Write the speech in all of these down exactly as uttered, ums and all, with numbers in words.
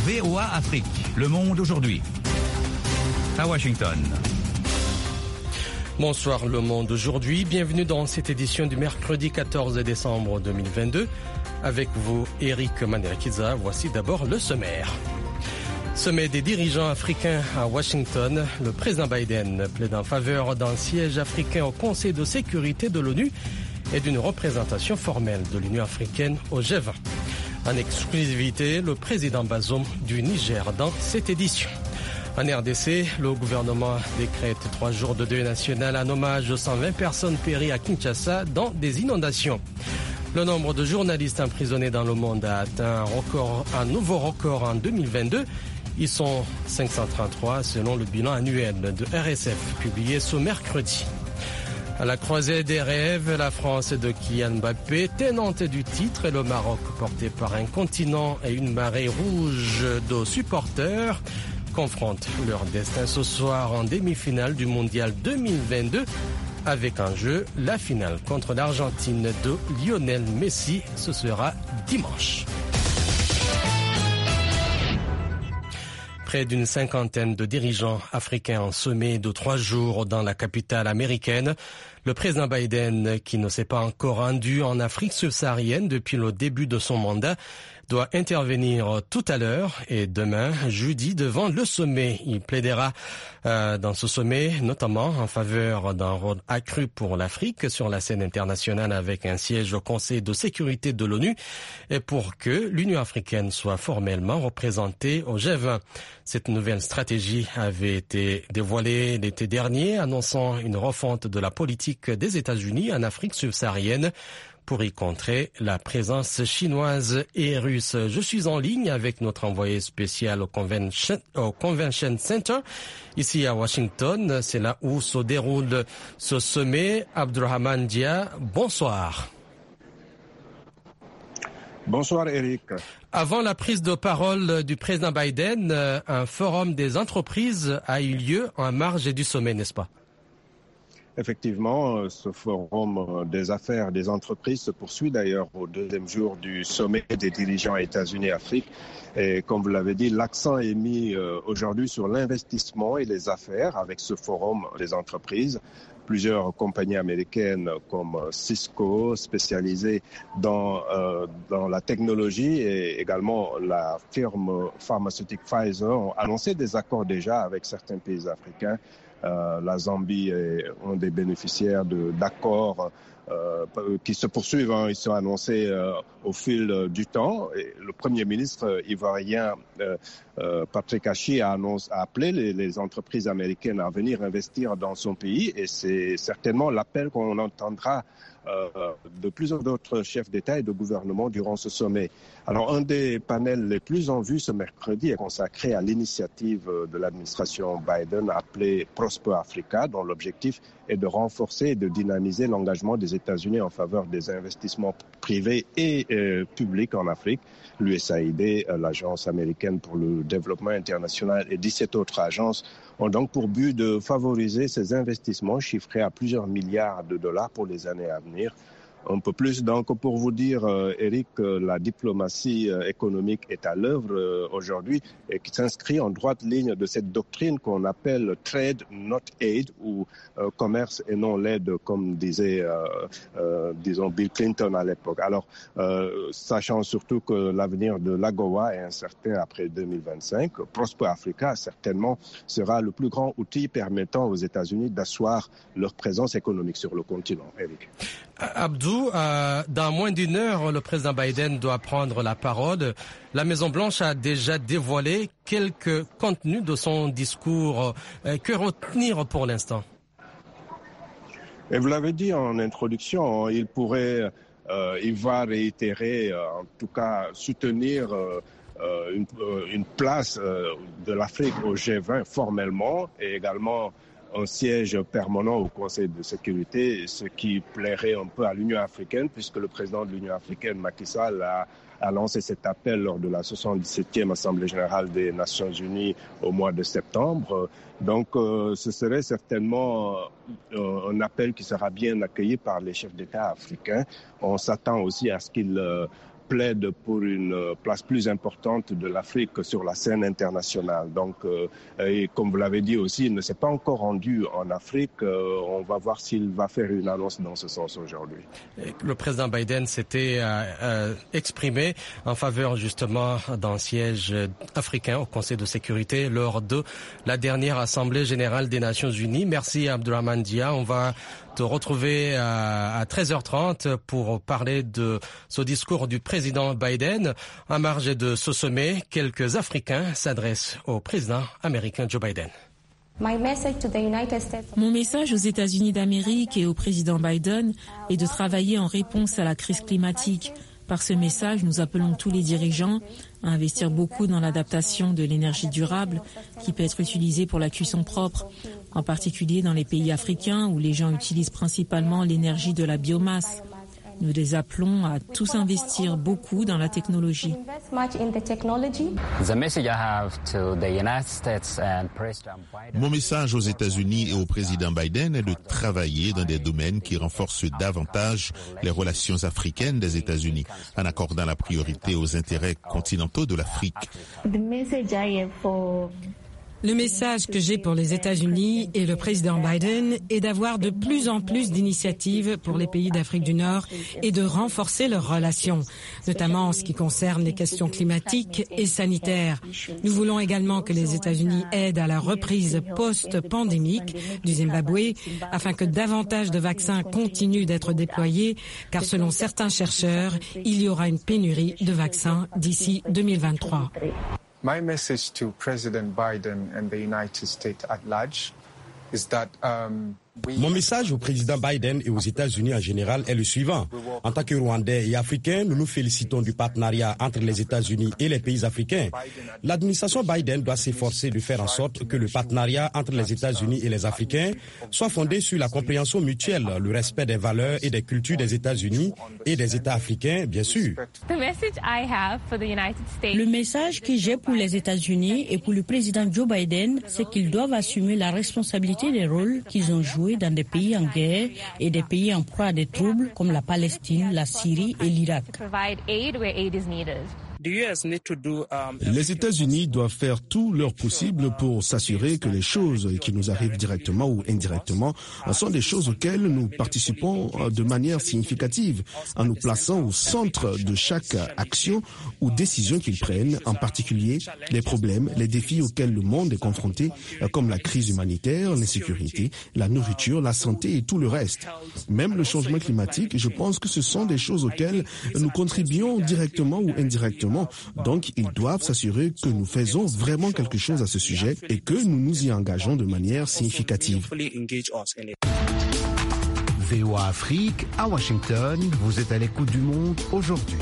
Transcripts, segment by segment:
V O A Afrique, Le Monde aujourd'hui. À Washington. Bonsoir Le Monde aujourd'hui, bienvenue dans cette édition du mercredi quatorze décembre deux mille vingt-deux. Avec vous, Eric Manirakiza, voici d'abord le sommaire. Sommet des dirigeants africains à Washington, le président Biden plaide en faveur d'un siège africain au Conseil de sécurité de l'ONU et d'une représentation formelle de l'Union africaine au G vingt. En exclusivité, le président Bazoum du Niger dans cette édition. En R D C, le gouvernement décrète trois jours de deuil national en hommage aux cent vingt personnes péries à Kinshasa dans des inondations. Le nombre de journalistes emprisonnés dans le monde a atteint un, record, un nouveau record en deux mille vingt-deux. Ils sont cinq cent trente-trois selon le bilan annuel de R S F publié ce mercredi. À la croisée des rêves, la France de Kylian Mbappé, tenante du titre, et le Maroc porté par un continent et une marée rouge de supporters confrontent leur destin ce soir en demi-finale du Mondial deux mille vingt-deux avec en jeu la finale contre l'Argentine de Lionel Messi. Ce sera dimanche. Près d'une cinquantaine de dirigeants africains en sommet de trois jours dans la capitale américaine. Le président Biden, qui ne s'est pas encore rendu en Afrique subsaharienne depuis le début de son mandat, doit intervenir tout à l'heure et demain, jeudi, devant le sommet. Il plaidera euh, dans ce sommet, notamment en faveur d'un rôle accru pour l'Afrique sur la scène internationale avec un siège au Conseil de sécurité de l'ONU et pour que l'Union africaine soit formellement représentée au G vingt. Cette nouvelle stratégie avait été dévoilée l'été dernier, annonçant une refonte de la politique des États-Unis en Afrique subsaharienne pour y contrer la présence chinoise et russe. Je suis en ligne avec notre envoyé spécial au Convention, au Convention Center, ici à Washington. C'est là où se déroule ce sommet. Abdurrahman Dia, bonsoir. Bonsoir Eric. Avant la prise de parole du président Biden, un forum des entreprises a eu lieu en marge du sommet, n'est-ce pas? Effectivement, ce forum des affaires des entreprises se poursuit d'ailleurs au deuxième jour du sommet des dirigeants États-Unis-Afrique. Et comme vous l'avez dit, l'accent est mis aujourd'hui sur l'investissement et les affaires avec ce forum des entreprises. Plusieurs compagnies américaines comme Cisco, spécialisées dans, euh, dans la technologie, et également la firme pharmaceutique Pfizer ont annoncé des accords déjà avec certains pays africains. Euh, la Zambie est un des bénéficiaires de, d'accords euh, qui se poursuivent. Hein. Ils sont annoncés euh, au fil euh, du temps. Et le Premier ministre ivoirien euh, euh, Patrick Hachi a, annonce, a appelé les, les entreprises américaines à venir investir dans son pays, et c'est certainement l'appel qu'on entendra euh, de plusieurs autres chefs d'État et de gouvernement durant ce sommet. Alors, un des panels les plus en vue ce mercredi est consacré à l'initiative de l'administration Biden appelée Prosper Africa, dont l'objectif est de renforcer et de dynamiser l'engagement des États-Unis en faveur des investissements privés et euh, publics en Afrique. L'U S A I D, euh, l'Agence américaine pour le développement international, et dix-sept autres agences ont donc pour but de favoriser ces investissements chiffrés à plusieurs milliards de dollars pour les années à venir. Un peu plus, donc, pour vous dire, euh, Eric, euh, la diplomatie euh, économique est à l'œuvre euh, aujourd'hui et qui s'inscrit en droite ligne de cette doctrine qu'on appelle trade not aid, ou euh, commerce et non l'aide, comme disait, euh, euh, disons, Bill Clinton à l'époque. Alors, euh, sachant surtout que l'avenir de l'AGOA est incertain après deux mille vingt-cinq, Prosper Africa, certainement, sera le plus grand outil permettant aux États-Unis d'asseoir leur présence économique sur le continent. Eric. Abdou, euh, dans moins d'une heure, le président Biden doit prendre la parole. La Maison-Blanche a déjà dévoilé quelques contenus de son discours. Euh, que retenir pour l'instant? Et vous l'avez dit en introduction, il pourrait, euh, il va réitérer, euh, en tout cas soutenir euh, une, une place euh, de l'Afrique au G vingt formellement, et également un siège permanent au Conseil de sécurité, ce qui plairait un peu à l'Union africaine, puisque le président de l'Union africaine, Macky Sall, a, a lancé cet appel lors de la soixante-dix-septième Assemblée générale des Nations unies au mois de septembre. Donc, euh, ce serait certainement euh, un appel qui sera bien accueilli par les chefs d'État africains. On s'attend aussi à ce qu'ils euh, plaide pour une place plus importante de l'Afrique sur la scène internationale. Donc, euh, et comme vous l'avez dit aussi, il ne s'est pas encore rendu en Afrique. Euh, on va voir s'il va faire une annonce dans ce sens aujourd'hui. Le président Biden s'était euh, euh, exprimé en faveur justement d'un siège africain au Conseil de sécurité lors de la dernière Assemblée générale des Nations unies. Merci Abdourahmane Dia. On va te retrouver à treize heures trente pour parler de ce discours du président Biden. En marge de ce sommet, quelques Africains s'adressent au président américain Joe Biden. Mon message aux États-Unis d'Amérique et au président Biden est de travailler en réponse à la crise climatique. Par ce message, nous appelons tous les dirigeants à investir beaucoup dans l'adaptation de l'énergie durable qui peut être utilisée pour la cuisson propre, en particulier dans les pays africains où les gens utilisent principalement l'énergie de la biomasse. Nous les appelons à tous investir beaucoup dans la technologie. Mon message aux États-Unis et au président Biden est de travailler dans des domaines qui renforcent davantage les relations africaines des États-Unis, en accordant la priorité aux intérêts continentaux de l'Afrique. Le message que j'ai pour les États-Unis et le président Biden est d'avoir de plus en plus d'initiatives pour les pays d'Afrique du Nord et de renforcer leurs relations, notamment en ce qui concerne les questions climatiques et sanitaires. Nous voulons également que les États-Unis aident à la reprise post-pandémique du Zimbabwe afin que davantage de vaccins continuent d'être déployés, car selon certains chercheurs, il y aura une pénurie de vaccins d'ici deux mille vingt-trois. My message to President Biden and the United States at large is that um, Mon message au président Biden et aux États-Unis en général est le suivant. En tant que Rwandais et Africains, nous nous félicitons du partenariat entre les États-Unis et les pays africains. L'administration Biden doit s'efforcer de faire en sorte que le partenariat entre les États-Unis et les Africains soit fondé sur la compréhension mutuelle, le respect des valeurs et des cultures des États-Unis et des États africains, bien sûr. Le message que j'ai pour les États-Unis et pour le président Joe Biden, c'est qu'ils doivent assumer la responsabilité des rôles qu'ils ont joués dans des pays en guerre et des pays en proie à des troubles comme la Palestine, la Syrie et l'Irak. Les États-Unis doivent faire tout leur possible pour s'assurer que les choses qui nous arrivent directement ou indirectement sont des choses auxquelles nous participons de manière significative, en nous plaçant au centre de chaque action ou décision qu'ils prennent, en particulier les problèmes, les défis auxquels le monde est confronté, comme la crise humanitaire, l'insécurité, la nourriture, la santé et tout le reste. Même le changement climatique, je pense que ce sont des choses auxquelles nous contribuons directement ou indirectement. Donc, ils doivent s'assurer que nous faisons vraiment quelque chose à ce sujet et que nous nous y engageons de manière significative. V O A Afrique, à Washington, vous êtes à l'écoute du monde aujourd'hui.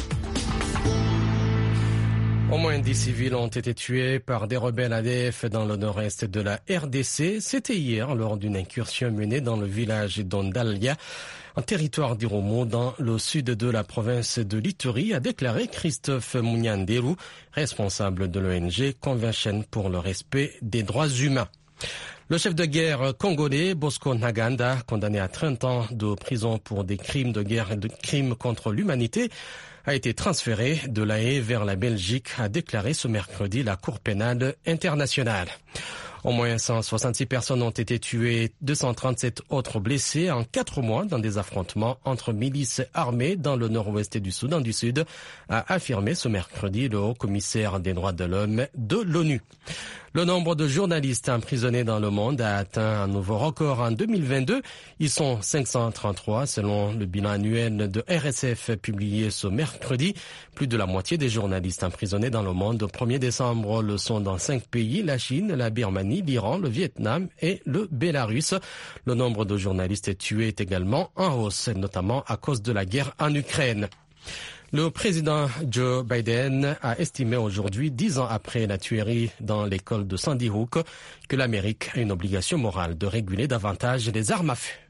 Au moins dix civils ont été tués par des rebelles A D F dans le nord-est de la R D C. C'était hier lors d'une incursion menée dans le village d'Ondalia, en territoire d'Iromo, dans le sud de la province de l'Ituri, a déclaré Christophe Mounianderou, responsable de l'O N G Convention pour le respect des droits humains. Le chef de guerre congolais, Bosco Ntaganda, condamné à trente ans de prison pour des crimes de guerre et de crimes contre l'humanité, a été transféré de La Haye vers la Belgique, a déclaré ce mercredi la Cour pénale internationale. Au moins cent soixante-six personnes ont été tuées, deux cent trente-sept autres blessées en quatre mois dans des affrontements entre milices armées dans le nord-ouest du Soudan du Sud, a affirmé ce mercredi le haut-commissaire des droits de l'homme de l'ONU. Le nombre de journalistes emprisonnés dans le monde a atteint un nouveau record en deux mille vingt-deux. Ils sont cinq cent trente-trois selon le bilan annuel de R S F publié ce mercredi. Plus de la moitié des journalistes emprisonnés dans le monde au premier décembre le sont dans cinq pays, la Chine, la Birmanie, l'Iran, le Vietnam et le Bélarus. Le nombre de journalistes tués est également en hausse, notamment à cause de la guerre en Ukraine. Le président Joe Biden a estimé aujourd'hui, dix ans après la tuerie dans l'école de Sandy Hook, que l'Amérique a une obligation morale de réguler davantage les armes à feu.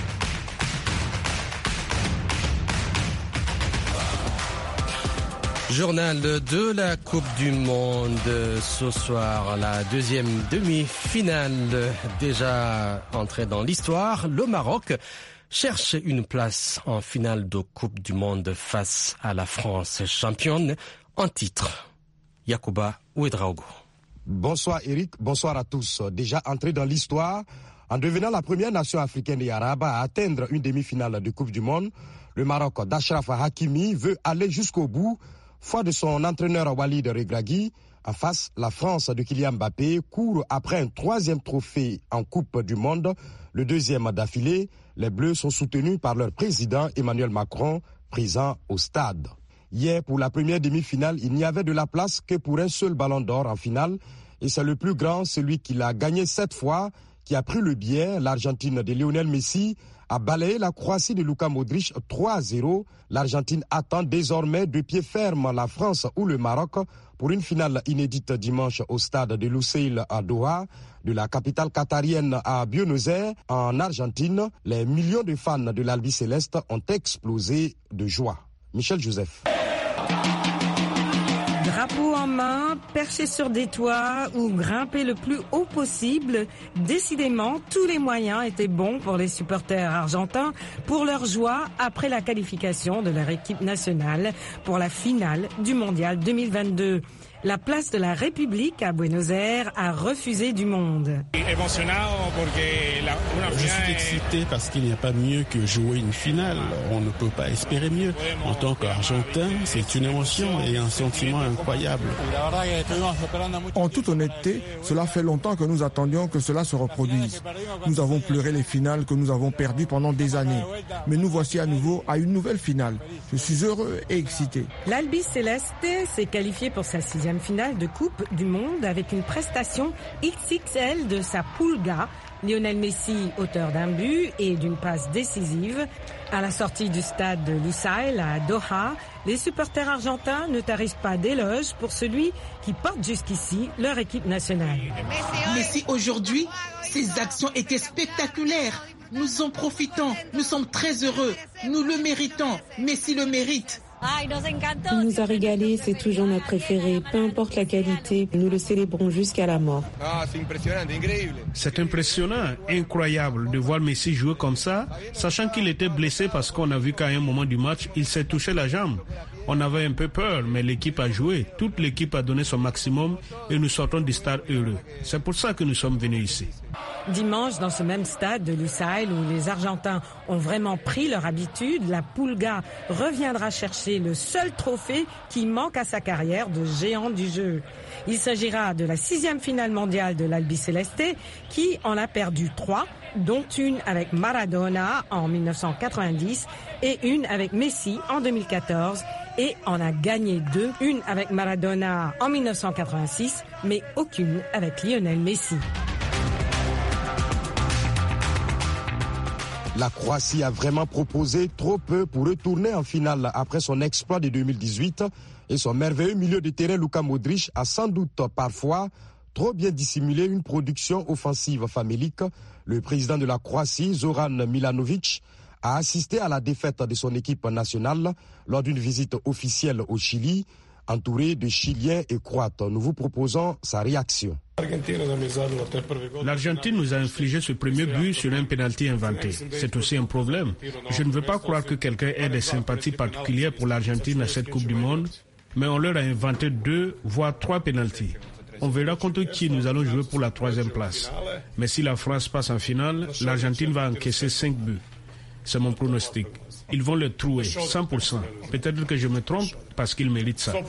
Journal de la Coupe du Monde ce soir, la deuxième demi-finale déjà entrée dans l'histoire. Le Maroc cherche une place en finale de Coupe du Monde face à la France, championne en titre. Yacouba Ouedraogo. Bonsoir Eric, bonsoir à tous. Déjà entré dans l'histoire, en devenant la première nation africaine et arabe à atteindre une demi-finale de Coupe du Monde, le Maroc d'Achraf Hakimi veut aller jusqu'au bout, foi de son entraîneur Walid Regragui. En face, la France de Kylian Mbappé court après un troisième trophée en Coupe du Monde, le deuxième d'affilée. Les Bleus sont soutenus par leur président Emmanuel Macron, présent au stade. Hier, pour la première demi-finale, il n'y avait de la place que pour un seul ballon d'or en finale. Et c'est le plus grand, celui qui l'a gagné sept fois, qui a pris le billet. L'Argentine de Lionel Messi a balayé la Croatie de Luka Modric trois à zéro. L'Argentine attend désormais de pied ferme la France ou le Maroc pour une finale inédite dimanche au stade de Lusail à Doha. De la capitale qatarienne à Buenos Aires, en Argentine, les millions de fans de l'Albi Céleste ont explosé de joie. Michel Joseph. Drapeau en main, perché sur des toits ou grimper le plus haut possible, décidément, tous les moyens étaient bons pour les supporters argentins pour leur joie après la qualification de leur équipe nationale pour la finale du Mondial deux mille vingt-deux. La place de la République à Buenos Aires a refusé du monde. Je suis excité parce qu'il n'y a pas mieux que jouer une finale. On ne peut pas espérer mieux. En tant qu'Argentin, c'est une émotion et un sentiment incroyable. En toute honnêteté, cela fait longtemps que nous attendions que cela se reproduise. Nous avons pleuré les finales que nous avons perdues pendant des années. Mais nous voici à nouveau à une nouvelle finale. Je suis heureux et excité. L'Albi Céleste s'est qualifié pour sa sixième finale de Coupe du Monde avec une prestation X X L de sa Pulga. Lionel Messi, auteur d'un but et d'une passe décisive. À la sortie du stade de Lusail à Doha, les supporters argentins ne tarissent pas d'éloges pour celui qui porte jusqu'ici leur équipe nationale. Messi, aujourd'hui, ses actions étaient spectaculaires. Nous en profitons, nous sommes très heureux, nous le méritons, Messi le mérite. Il nous a régalé, c'est toujours notre préféré. Peu importe la qualité, nous le célébrons jusqu'à la mort. C'est impressionnant, incroyable de voir Messi jouer comme ça, sachant qu'il était blessé parce qu'on a vu qu'à un moment du match, il s'est touché la jambe. On avait un peu peur, mais l'équipe a joué. Toute l'équipe a donné son maximum et nous sortons du stade heureux. C'est pour ça que nous sommes venus ici. Dimanche, dans ce même stade de Lusail où les Argentins ont vraiment pris leur habitude, la Pulga reviendra chercher le seul trophée qui manque à sa carrière de géant du jeu. Il s'agira de la sixième finale mondiale de l'Albi Céleste qui en a perdu trois, dont une avec Maradona en mille neuf cent quatre-vingt-dix et une avec Messi en deux mille quatorze. Et en a gagné deux, une avec Maradona en mille neuf cent quatre-vingt-six, mais aucune avec Lionel Messi. La Croatie a vraiment proposé trop peu pour retourner en finale après son exploit de deux mille dix-huit et son merveilleux milieu de terrain Luka Modric a sans doute parfois trop bien dissimulé une production offensive famélique. Le président de la Croatie, Zoran Milanovic, a assisté à la défaite de son équipe nationale lors d'une visite officielle au Chili, entouré de Chiliens et Croates. Nous vous proposons sa réaction. L'Argentine nous a infligé ce premier but sur un pénalty inventé. C'est aussi un problème. Je ne veux pas croire que quelqu'un ait des sympathies particulières pour l'Argentine à cette Coupe du Monde, mais on leur a inventé deux, voire trois pénaltys. On verra contre qui nous allons jouer pour la troisième place. Mais si la France passe en finale, l'Argentine va encaisser cinq buts. C'est mon pronostic. Ils vont le trouer, cent pour cent. Peut-être que je me trompe parce qu'ils méritent ça.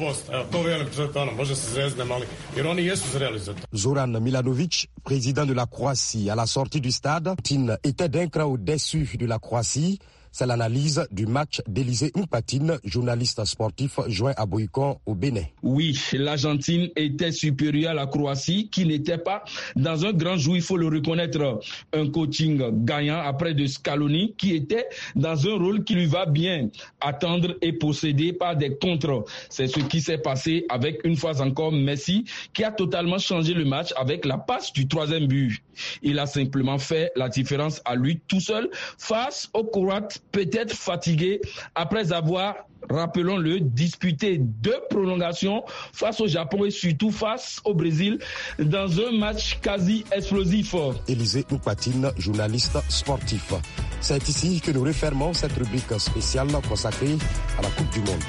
Zoran Milanovic, président de la Croatie, à la sortie du stade, Tine était d'un cran au-dessus de la Croatie. C'est l'analyse du match d'Élysée Mpatine, journaliste sportif joint à Boycon au Bénin. Oui, l'Argentine était supérieure à la Croatie qui n'était pas dans un grand jour, il faut le reconnaître, un coaching gagnant après de Scaloni qui était dans un rôle qui lui va bien, attendre et posséder par des contres. C'est ce qui s'est passé avec une fois encore Messi qui a totalement changé le match avec la passe du troisième but. Il a simplement fait la différence à lui tout seul face aux Croates peut-être fatigué après avoir, rappelons-le, disputé deux prolongations face au Japon et surtout face au Brésil dans un match quasi explosif. Élisée Oupatine, journaliste sportif. C'est ici que nous refermons cette rubrique spéciale consacrée à la Coupe du Monde.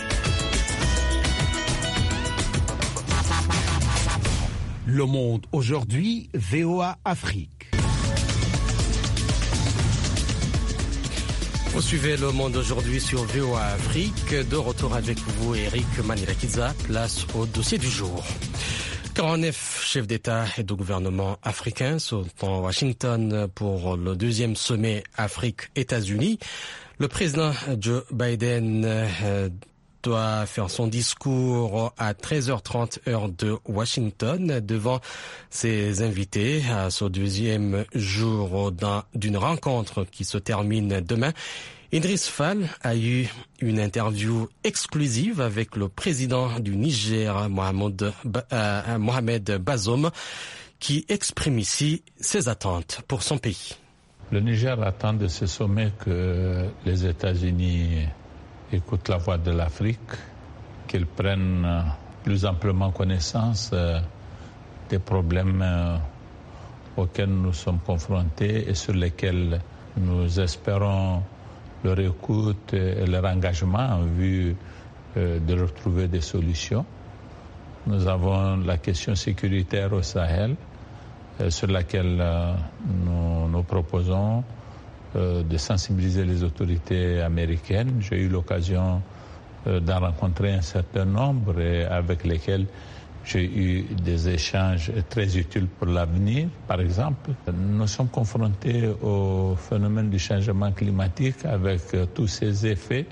Le Monde aujourd'hui, V O A Afrique. Vous suivez Le Monde aujourd'hui sur V O A Afrique. De retour avec vous, Eric Manirakidza. Place au dossier du jour. quarante-neuf chefs d'État et de gouvernement africains sont en Washington pour le deuxième sommet Afrique-États-Unis. Le président Joe Biden euh, doit faire son discours à treize heures trente heure de Washington devant ses invités à ce deuxième jour d'une rencontre qui se termine demain. Idriss Fall a eu une interview exclusive avec le président du Niger, Mohamed, euh, Mohamed Bazoum, qui exprime ici ses attentes pour son pays. Le Niger attend de ce sommet que les États-Unis écoutent la voix de l'Afrique, qu'ils prennent plus amplement connaissance des problèmes auxquels nous sommes confrontés et sur lesquels nous espérons leur écoute et leur engagement en vue de retrouver des solutions. Nous avons la question sécuritaire au Sahel, sur laquelle nous, nous proposons de sensibiliser les autorités américaines. J'ai eu l'occasion d'en rencontrer un certain nombre et avec lesquels j'ai eu des échanges très utiles pour l'avenir. Par exemple, nous sommes confrontés au phénomène du changement climatique avec tous ses effets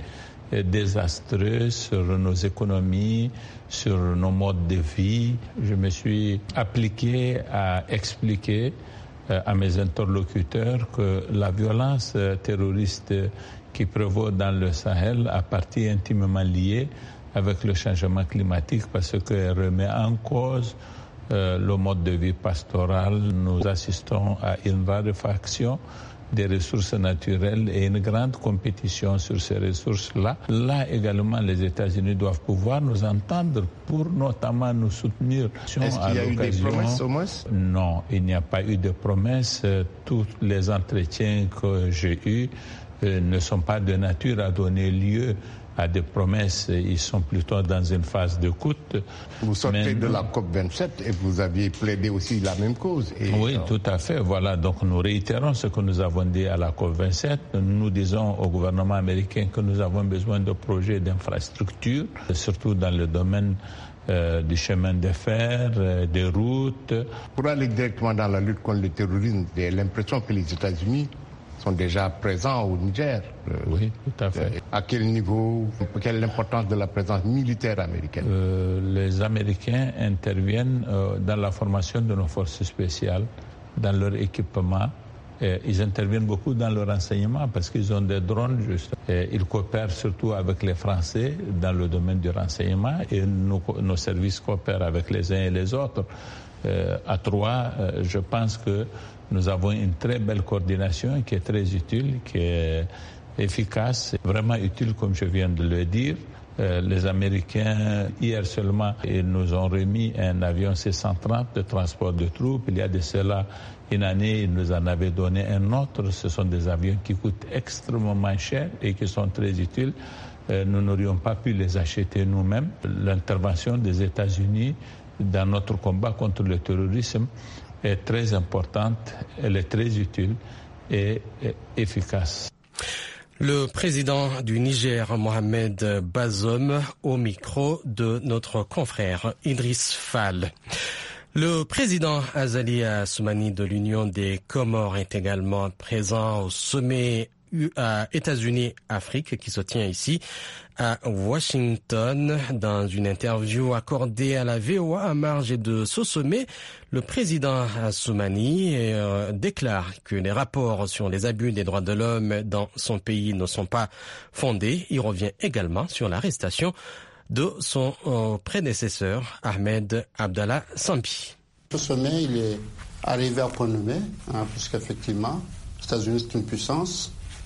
désastreux sur nos économies, sur nos modes de vie. Je me suis appliqué à expliquer à mes interlocuteurs que la violence terroriste qui prévaut dans le Sahel a partie intimement liée avec le changement climatique parce qu'elle remet en cause euh, le mode de vie pastoral. Nous assistons à une raréfaction des ressources naturelles et une grande compétition sur ces ressources-là. Là également, les États-Unis doivent pouvoir nous entendre pour notamment nous soutenir. Est-ce qu'il y a eu des promesses au moins? Non, il n'y a pas eu de promesses. Tous les entretiens que j'ai eus euh, ne sont pas de nature à donner lieu à des promesses, ils sont plutôt dans une phase d'écoute. Vous sortez de la COP vingt-sept et vous aviez plaidé aussi la même cause. Et oui, euh... tout à fait. Voilà, donc nous réitérons ce que nous avons dit à la COP vingt-sept. Nous disons au gouvernement américain que nous avons besoin de projets d'infrastructure, surtout dans le domaine euh, du chemin de fer, euh, des routes. Pour aller directement dans la lutte contre le terrorisme, j'ai l'impression que les États-Unis sont déjà présents au Niger. Oui, tout à fait. À quel niveau, quelle est l'importance de la présence militaire américaine? euh, Les Américains interviennent euh, dans la formation de nos forces spéciales, dans leur équipement. Et ils interviennent beaucoup dans le renseignement parce qu'ils ont des drones juste. Et ils coopèrent surtout avec les Français dans le domaine du renseignement et nos, nos services coopèrent avec les uns et les autres. Euh, à trois, euh, je pense que nous avons une très belle coordination qui est très utile, qui est efficace, vraiment utile comme je viens de le dire. Euh, les Américains, hier seulement, ils nous ont remis un avion C cent trente de transport de troupes. Il y a de cela une année, ils nous en avaient donné un autre. Ce sont des avions qui coûtent extrêmement cher et qui sont très utiles. Euh, nous n'aurions pas pu les acheter nous-mêmes. L'intervention des États-Unis dans notre combat contre le terrorisme est très importante, elle est très utile et efficace. Le président du Niger, Mohamed Bazoum, au micro de notre confrère Idriss Fall. Le président Azali Assoumani de l'Union des Comores est également présent au sommet États-Unis-Afrique qui se tient ici à Washington. Dans une interview accordée à la V O A à marge de ce sommet, le président Assoumani euh, déclare que les rapports sur les abus des droits de l'homme dans son pays ne sont pas fondés. Il revient également sur l'arrestation de son euh, prédécesseur Ahmed Abdallah Sambi. Ce sommet, il est arrivé à point nommé, hein, puisqu'effectivement, les États-Unis c'est une puissance.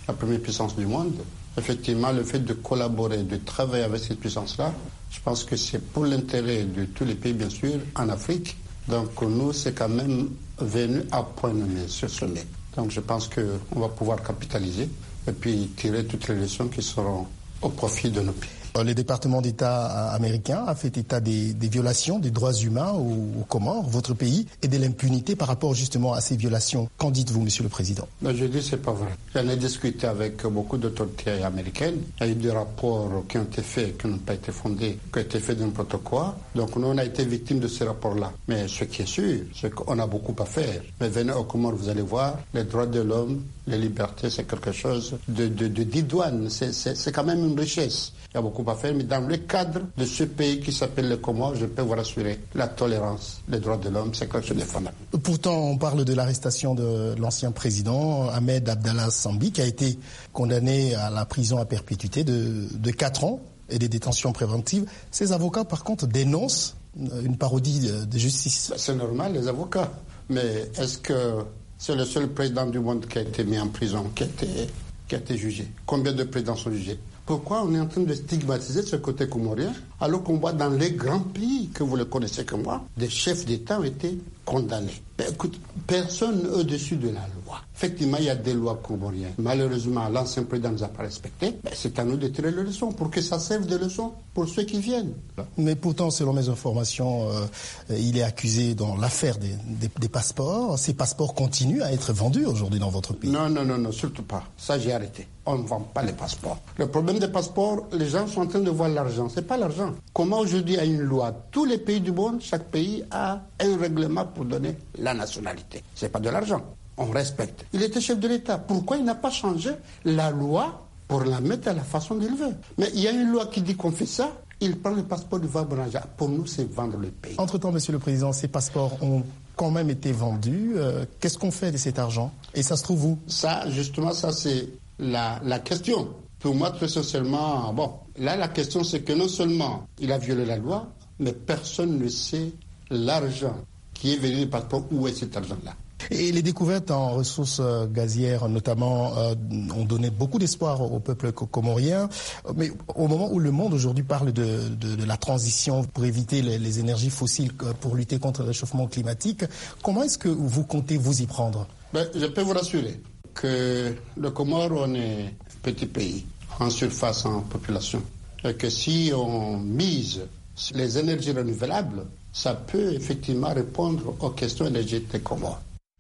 la première puissance du monde. Effectivement, le fait de collaborer, de travailler avec cette puissance-là, je pense que c'est pour l'intérêt de tous les pays, bien sûr, en Afrique. Donc nous, c'est quand même venu à point nommé ce sommet. Donc je pense qu'on va pouvoir capitaliser et puis tirer toutes les leçons qui seront au profit de nos pays. Le département d'État américain a fait état des, des violations des droits humains aux, aux Comores, votre pays, et de l'impunité par rapport justement à ces violations. Qu'en dites-vous, Monsieur le Président? Ben, je dis que ce n'est pas vrai. J'en ai discuté avec beaucoup d'autorités américaines. Il y a eu des rapports qui ont été faits, qui n'ont pas été fondés, qui ont été faits d'un protocole. Donc nous, on a été victimes de ces rapports-là. Mais ce qui est sûr, c'est qu'on a beaucoup à faire. Mais venez aux Comores, vous allez voir, les droits de l'homme, les libertés, c'est quelque chose de, de, de d'idoine. C'est, c'est, c'est quand même une richesse. Il y a beaucoup à faire, mais dans le cadre de ce pays qui s'appelle le Comores, je peux vous rassurer, la tolérance, les droits de l'homme, c'est quelque chose de fondamental. Pourtant, on parle de l'arrestation de l'ancien président Ahmed Abdallah Sambi, qui a été condamné à la prison à perpétuité de, de quatre ans et des détentions préventives. Ses avocats, par contre, dénoncent une parodie de, de justice. C'est normal, les avocats. Mais est-ce que c'est le seul président du monde qui a été mis en prison, qui a été, qui a été jugé? Combien de présidents sont jugés? Pourquoi on est en train de stigmatiser ce côté comorien alors qu'on voit dans les grands pays, que vous le connaissez comme moi, des chefs d'État ont été condamnés? Ben, écoute, personne au-dessus de la loi. Effectivement, il y a des lois comoriennes. Malheureusement, l'ancien président ne nous a pas respecté. Ben, c'est à nous de tirer les leçons pour que ça serve de leçon pour ceux qui viennent. Mais pourtant, selon mes informations, euh, il est accusé dans l'affaire des, des, des passeports. Ces passeports continuent à être vendus aujourd'hui dans votre pays. Non, non, non, non, surtout pas. Ça, j'ai arrêté. On ne vend pas les passeports. Le problème des passeports, les gens sont en train de voir l'argent. C'est pas l'argent. Comment aujourd'hui, il y a une loi, tous les pays du monde, chaque pays a un règlement pour donner la nationalité. C'est pas de l'argent. On respecte. Il était chef de l'État. Pourquoi il n'a pas changé la loi pour la mettre à la façon qu'il veut? Mais il y a une loi qui dit qu'on fait ça. Il prend le passeport du Vabranja. Pour nous, c'est vendre le pays. Entre-temps, Monsieur le Président, ces passeports ont quand même été vendus. Euh, qu'est-ce qu'on fait de cet argent? Et ça se trouve où? Ça, justement, ça c'est la, la question. Pour moi, très sincèrement, bon, là, la question, c'est que non seulement il a violé la loi, mais personne ne sait l'argent qui est venu du passeport, où est cet argent-là. Et les découvertes en ressources gazières, notamment, euh, ont donné beaucoup d'espoir au peuple comorien. Mais au moment où le monde aujourd'hui parle de, de, de la transition pour éviter les, les énergies fossiles, pour lutter contre le réchauffement climatique, comment est-ce que vous comptez vous y prendre? Ben, je peux vous rassurer que le Comore, on est un petit pays, en surface, en population. Et que si on mise sur les énergies renouvelables, ça peut effectivement répondre aux questions énergétiques des Comores.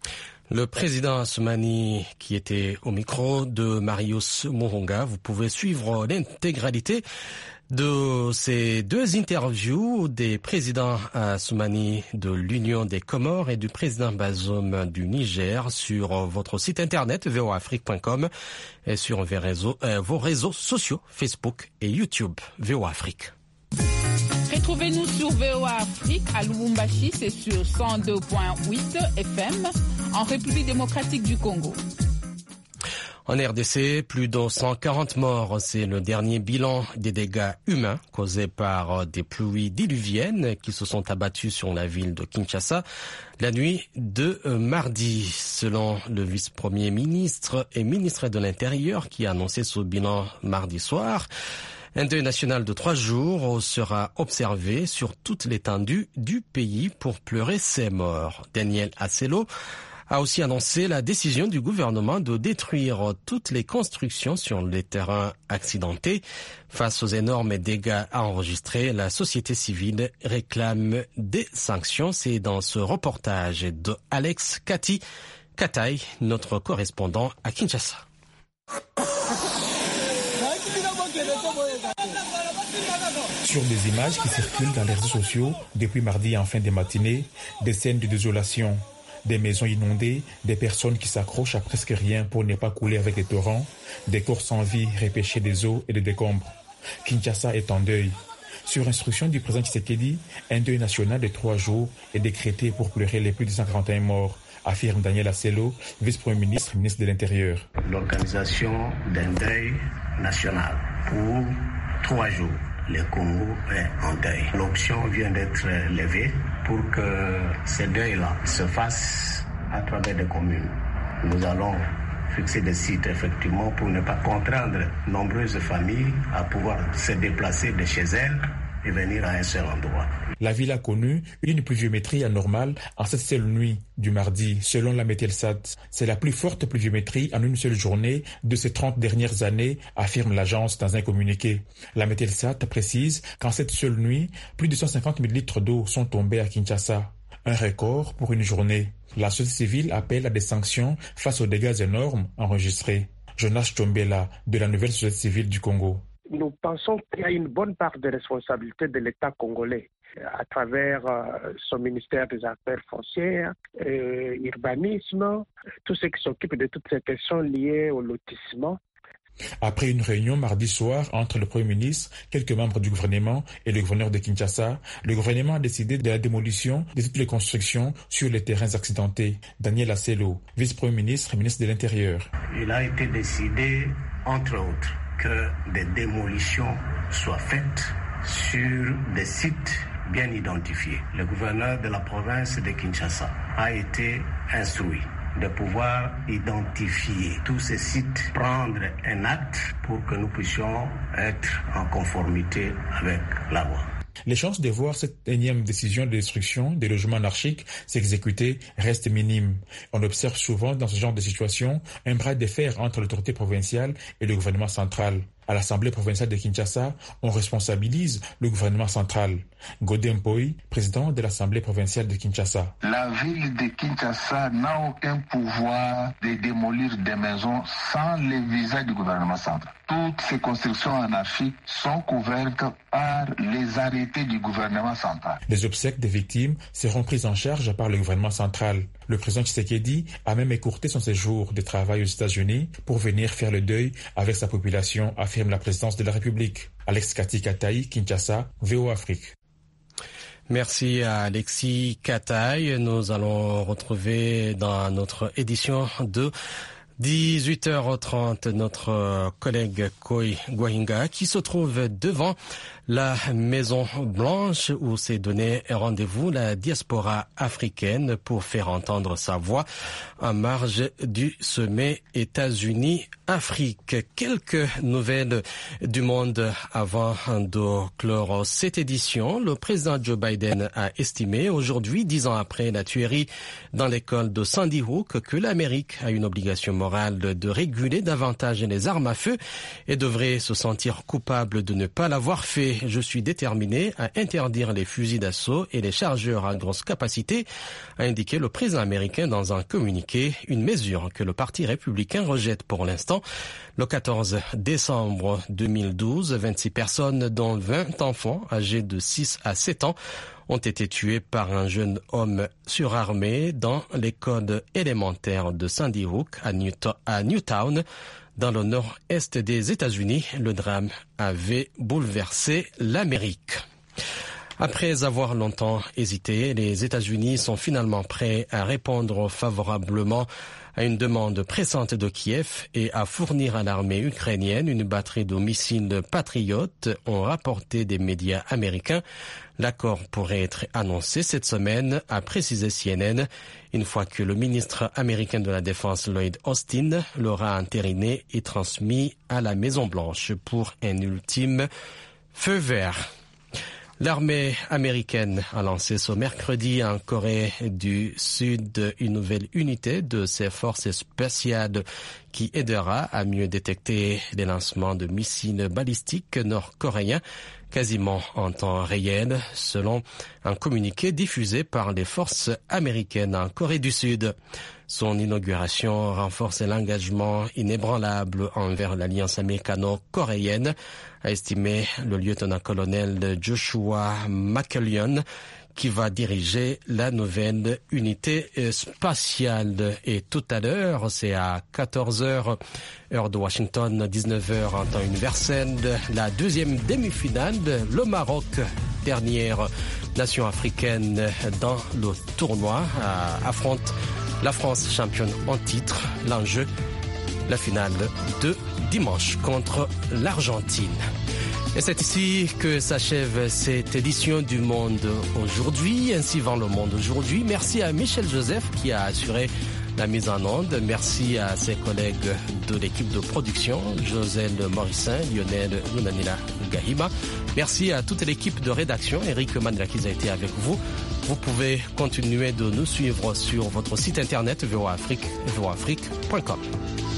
Le président Assoumani qui était au micro de Marius Moronga. Vous pouvez suivre l'intégralité de ces deux interviews des présidents Assoumani de l'Union des Comores et du président Bazoum du Niger sur votre site internet v o a afrique point com et sur vos réseaux, euh, vos réseaux sociaux Facebook et YouTube V O A Afrique. Retrouvez-nous sur V O A Afrique à Lubumbashi, c'est sur cent deux virgule huit F M, en République démocratique du Congo. En R D C, plus de cent quarante morts. C'est le dernier bilan des dégâts humains causés par des pluies diluviennes qui se sont abattues sur la ville de Kinshasa la nuit de mardi, selon le vice-premier ministre et ministre de l'Intérieur qui a annoncé ce bilan mardi soir. Un deuil national de trois jours sera observé sur toute l'étendue du pays pour pleurer ces morts. Daniel Asselo a aussi annoncé la décision du gouvernement de détruire toutes les constructions sur les terrains accidentés. Face aux énormes dégâts enregistrés, la société civile réclame des sanctions. C'est dans ce reportage de Alex Kati Kataï, notre correspondant à Kinshasa. Sur des images qui circulent dans les réseaux sociaux depuis mardi en fin de matinée, des scènes de désolation, des maisons inondées, des personnes qui s'accrochent à presque rien pour ne pas couler avec les torrents, des corps sans vie repêchés des eaux et des décombres. Kinshasa est en deuil. Sur instruction du président Tshisekedi, un deuil national de trois jours est décrété pour pleurer les plus de cent quarante et un morts, affirme Daniel Asselo, vice-premier ministre, ministre de l'Intérieur. L'organisation d'un deuil national pour trois jours. Le Congo est en deuil. L'option vient d'être levée pour que ce deuil-là se fasse à travers des communes. Nous allons fixer des sites effectivement pour ne pas contraindre nombreuses familles à pouvoir se déplacer de chez elles et venir à un seul endroit. La ville a connu une pluviométrie anormale en cette seule nuit du mardi. Selon la Mételsat, c'est la plus forte pluviométrie en une seule journée de ces trente dernières années, affirme l'agence dans un communiqué. La Mételsat précise qu'en cette seule nuit, plus de cent cinquante mille litres d'eau sont tombés à Kinshasa. Un record pour une journée. La société civile appelle à des sanctions face aux dégâts énormes enregistrés. Jonas Chombela, de la nouvelle société civile du Congo. Nous pensons qu'il y a une bonne part de responsabilité de l'État congolais à travers euh, son ministère des Affaires foncières, euh, urbanisme, tous ceux qui s'occupent de toutes ces questions liées au lotissement. Après une réunion mardi soir entre le Premier ministre, quelques membres du gouvernement et le gouverneur de Kinshasa, le gouvernement a décidé de la démolition de toutes les constructions sur les terrains accidentés. Daniel Asselo, vice-premier ministre et ministre de l'Intérieur. Il a été décidé, entre autres, que des démolitions soient faites sur des sites bien identifiés. Le gouverneur de la province de Kinshasa a été instruit de pouvoir identifier tous ces sites, prendre un acte pour que nous puissions être en conformité avec la loi. Les chances de voir cette énième décision de destruction des logements anarchiques s'exécuter restent minimes. On observe souvent dans ce genre de situation un bras de fer entre l'autorité provinciale et le gouvernement central. À l'Assemblée provinciale de Kinshasa, on responsabilise le gouvernement central. Godin Poi, président de l'Assemblée provinciale de Kinshasa. La ville de Kinshasa n'a aucun pouvoir de démolir des maisons sans le visa du gouvernement central. Toutes ces constructions anarchiques sont couvertes par les arrêtés du gouvernement central. Les obsèques des victimes seront prises en charge par le gouvernement central. Le président Tshisekedi a même écourté son séjour de travail aux États-Unis pour venir faire le deuil avec sa population, affirme la présidence de la République. Alex Kati Kataï, Kinshasa, V O Afrique. Merci à Alexis Kataï. Nous allons retrouver dans notre édition de dix-huit heures trente notre collègue Koi Gwahinga qui se trouve devant la Maison Blanche où s'est donné rendez-vous la diaspora africaine pour faire entendre sa voix en marge du sommet États-Unis-Afrique. Quelques nouvelles du monde avant de clore cette édition. Le président Joe Biden a estimé aujourd'hui, dix ans après la tuerie dans l'école de Sandy Hook, que l'Amérique a une obligation morale de réguler davantage les armes à feu et devrait se sentir coupable de ne pas l'avoir fait. Je suis déterminé à interdire les fusils d'assaut et les chargeurs à grosse capacité, a indiqué le président américain dans un communiqué, une mesure que le Parti républicain rejette pour l'instant. Le quatorze décembre deux mille douze, vingt-six personnes, dont vingt enfants âgés de six à sept ans, ont été tués par un jeune homme surarmé dans l'école élémentaire de Sandy Hook à Newtown, dans le nord-est des États-Unis. Le drame avait bouleversé l'Amérique. Après avoir longtemps hésité, les États-Unis sont finalement prêts à répondre favorablement à une demande pressante de Kiev et à fournir à l'armée ukrainienne une batterie de missiles patriotes, ont rapporté des médias américains. L'accord pourrait être annoncé cette semaine, a précisé C N N, une fois que le ministre américain de la Défense Lloyd Austin l'aura entériné et transmis à la Maison-Blanche pour un ultime feu vert. L'armée américaine a lancé ce mercredi en Corée du Sud une nouvelle unité de ses forces spéciales qui aidera à mieux détecter les lancements de missiles balistiques nord-coréens quasiment en temps réel, selon un communiqué diffusé par les forces américaines en Corée du Sud. Son inauguration renforce l'engagement inébranlable envers l'alliance américano-coréenne, a estimé le lieutenant-colonel Joshua McClellan, qui va diriger la nouvelle unité spatiale. Et tout à l'heure, c'est à quatorze heures, heure de Washington, dix-neuf heures en temps universel, la deuxième demi-finale, le Maroc, dernière nation africaine dans le tournoi, affronte la France, championne en titre. L'enjeu, la finale de dimanche contre l'Argentine. Et c'est ici que s'achève cette édition du Monde aujourd'hui. Ainsi va le monde aujourd'hui. Merci à Michel Joseph qui a assuré la mise en onde. Merci à ses collègues de l'équipe de production, Josèle Morissin, Lionel Lunanila Gahiba. Merci à toute l'équipe de rédaction, Eric Mandrakiza a été avec vous. Vous pouvez continuer de nous suivre sur votre site internet v o a afrique point com.